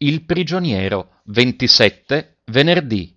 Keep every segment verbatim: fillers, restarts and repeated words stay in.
Il prigioniero, ventisette, venerdì.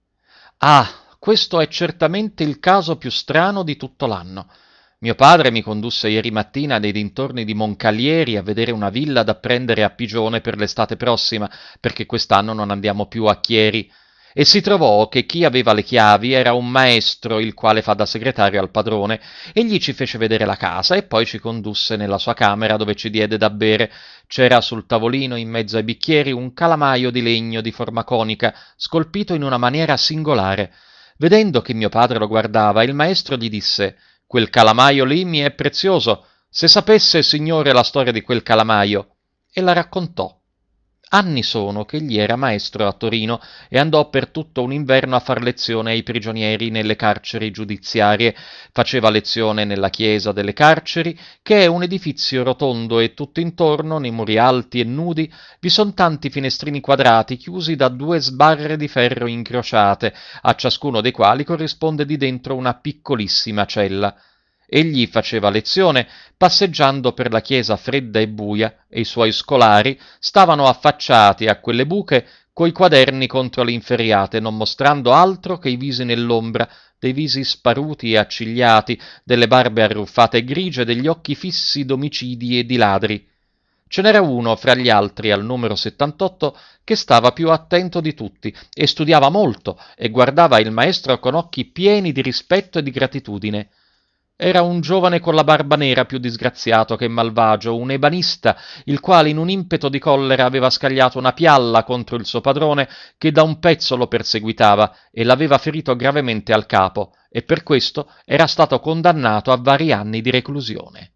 Ah, questo è certamente il caso più strano di tutto l'anno. Mio padre mi condusse ieri mattina nei dintorni di Moncalieri a vedere una villa da prendere a pigione per l'estate prossima, perché quest'anno non andiamo più a Chieri, e si trovò che chi aveva le chiavi era un maestro, il quale fa da segretario al padrone. Egli ci fece vedere la casa e poi ci condusse nella sua camera, dove ci diede da bere. C'era sul tavolino, in mezzo ai bicchieri, un calamaio di legno di forma conica, scolpito in una maniera singolare. Vedendo che mio padre lo guardava, il maestro gli disse: «Quel calamaio lì mi è prezioso. Se sapesse, signore, la storia di quel calamaio». E la raccontò. Anni sono che egli era maestro a Torino e andò per tutto un inverno a far lezione ai prigionieri nelle carceri giudiziarie. Faceva lezione nella chiesa delle carceri, che è un edifizio rotondo, e tutto intorno, nei muri alti e nudi, vi son tanti finestrini quadrati chiusi da due sbarre di ferro incrociate, a ciascuno dei quali corrisponde di dentro una piccolissima cella. Egli faceva lezione passeggiando per la chiesa fredda e buia, e i suoi scolari stavano affacciati a quelle buche coi quaderni contro le inferriate, non mostrando altro che i visi nell'ombra, dei visi sparuti e accigliati, delle barbe arruffate e grigie, degli occhi fissi d'omicidi e di ladri. Ce n'era uno fra gli altri, al numero settantotto, che stava più attento di tutti e studiava molto e guardava il maestro con occhi pieni di rispetto e di gratitudine. Era un giovane con la barba nera, più disgraziato che malvagio, un ebanista, il quale in un impeto di collera aveva scagliato una pialla contro il suo padrone, che da un pezzo lo perseguitava e l'aveva ferito gravemente al capo, e per questo era stato condannato a vari anni di reclusione.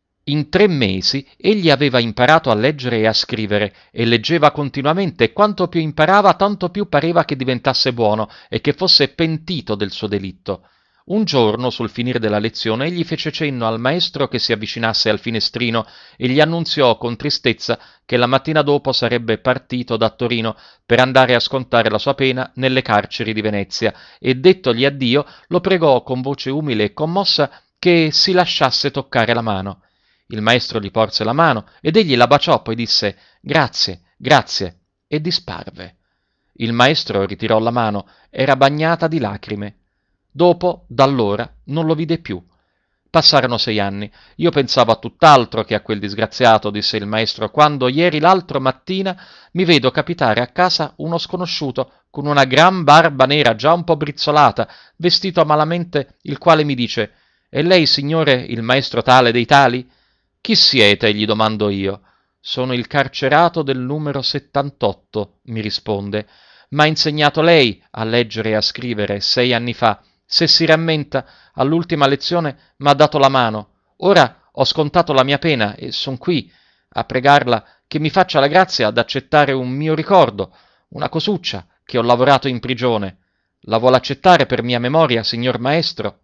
In tre mesi egli aveva imparato a leggere e a scrivere, e leggeva continuamente, e quanto più imparava tanto più pareva che diventasse buono e che fosse pentito del suo delitto. Un giorno, sul finire della lezione, egli fece cenno al maestro che si avvicinasse al finestrino e gli annunziò con tristezza che la mattina dopo sarebbe partito da Torino per andare a scontare la sua pena nelle carceri di Venezia, e dettogli addio lo pregò con voce umile e commossa che si lasciasse toccare la mano. Il maestro gli porse la mano ed egli la baciò, poi disse «Grazie, grazie» e disparve. Il maestro ritirò la mano, era bagnata di lacrime. Dopo, da allora, non lo vide più. Passarono sei anni. Io pensavo a tutt'altro che a quel disgraziato, disse il maestro, quando ieri l'altro mattina mi vedo capitare a casa uno sconosciuto con una gran barba nera già un po' brizzolata, vestito malamente, il quale mi dice: «E lei, signore, il maestro tale dei tali?» «Chi siete?» gli domando io. «Sono il carcerato del numero settantotto», mi risponde. «M'ha insegnato lei a leggere e a scrivere sei anni fa. Se si rammenta, all'ultima lezione m'ha dato la mano. Ora ho scontato la mia pena e son qui a pregarla che mi faccia la grazia d'accettare un mio ricordo, una cosuccia che ho lavorato in prigione. La vuol accettare per mia memoria, signor maestro?»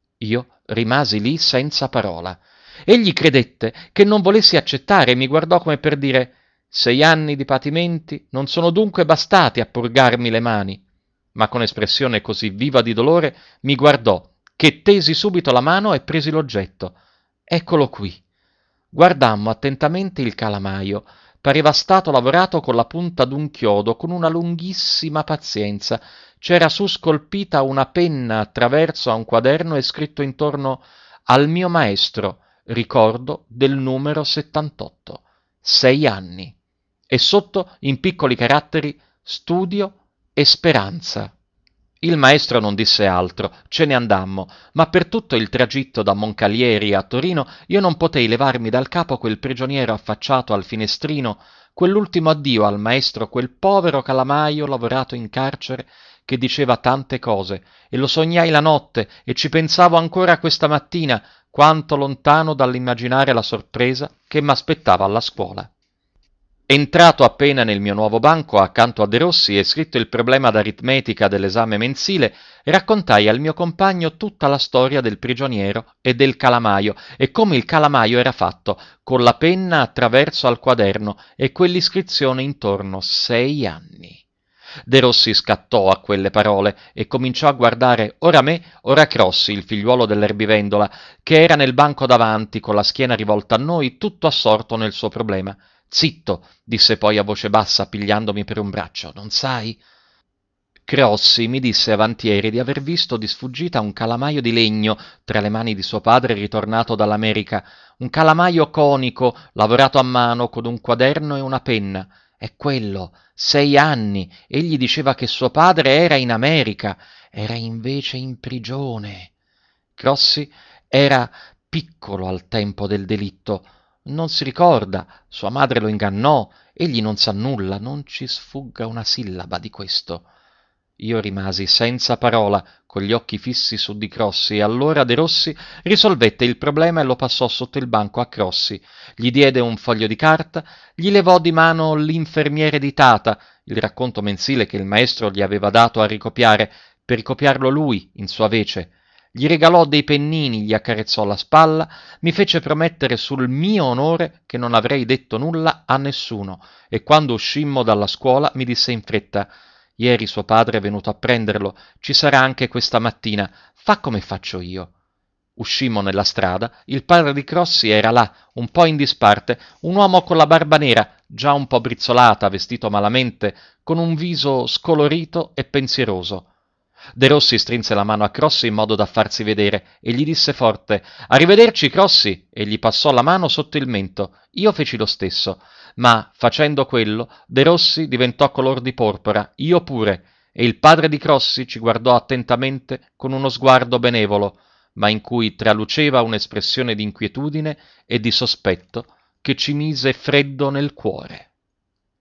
Io rimasi lì senza parola. Egli credette che non volessi accettare e mi guardò come per dire: «Sei anni di patimenti non sono dunque bastati a purgarmi le mani?» Ma con espressione così viva di dolore mi guardò che tesi subito la mano e presi l'oggetto. Eccolo qui. Guardammo attentamente il calamaio. Pareva stato lavorato con la punta d'un chiodo, con una lunghissima pazienza. C'era su scolpita una penna attraverso a un quaderno e scritto intorno: «Al mio maestro, ricordo del numero settantotto. Sei anni». E sotto, in piccoli caratteri, «Studio e speranza». Il maestro non disse altro, ce ne andammo, ma per tutto il tragitto da Moncalieri a Torino io non potei levarmi dal capo quel prigioniero affacciato al finestrino, quell'ultimo addio al maestro, quel povero calamaio lavorato in carcere che diceva tante cose, e lo sognai la notte e ci pensavo ancora questa mattina, quanto lontano dall'immaginare la sorpresa che m'aspettava alla scuola. Entrato appena nel mio nuovo banco accanto a Derossi e scritto il problema d'aritmetica dell'esame mensile, raccontai al mio compagno tutta la storia del prigioniero e del calamaio e come il calamaio era fatto, con la penna attraverso al quaderno e quell'iscrizione intorno: sei anni. Derossi scattò a quelle parole e cominciò a guardare ora me, ora Crossi, il figliuolo dell'erbivendola, che era nel banco davanti con la schiena rivolta a noi, tutto assorto nel suo problema. Zitto, disse poi a voce bassa, pigliandomi per un braccio, non sai? Crossi mi disse avanti ieri di aver visto di sfuggita un calamaio di legno tra le mani di suo padre ritornato dall'America, un calamaio conico, lavorato a mano con un quaderno e una penna. È quello, sei anni. Egli diceva che suo padre era in America, era invece in prigione. Crossi era piccolo al tempo del delitto. Non si ricorda, sua madre lo ingannò, egli non sa nulla, non ci sfugga una sillaba di questo. Io rimasi senza parola, con gli occhi fissi su di Crossi, e allora De Rossi risolvette il problema e lo passò sotto il banco a Crossi. Gli diede un foglio di carta, gli levò di mano l'infermiere di Tata, il racconto mensile che il maestro gli aveva dato a ricopiare, per ricopiarlo lui in sua vece. Gli regalò dei pennini, gli accarezzò la spalla, mi fece promettere sul mio onore che non avrei detto nulla a nessuno, e quando uscimmo dalla scuola mi disse in fretta: ieri suo padre è venuto a prenderlo, ci sarà anche questa mattina, fa come faccio io. Uscimmo nella strada, il padre di Crossi era là, un po' in disparte, un uomo con la barba nera, già un po' brizzolata, vestito malamente, con un viso scolorito e pensieroso. De Rossi strinse la mano a Crossi in modo da farsi vedere e gli disse forte: «Arrivederci, Crossi!» e gli passò la mano sotto il mento. Io feci lo stesso, ma, facendo quello, De Rossi diventò color di porpora, io pure, e il padre di Crossi ci guardò attentamente con uno sguardo benevolo, ma in cui traluceva un'espressione di inquietudine e di sospetto che ci mise freddo nel cuore.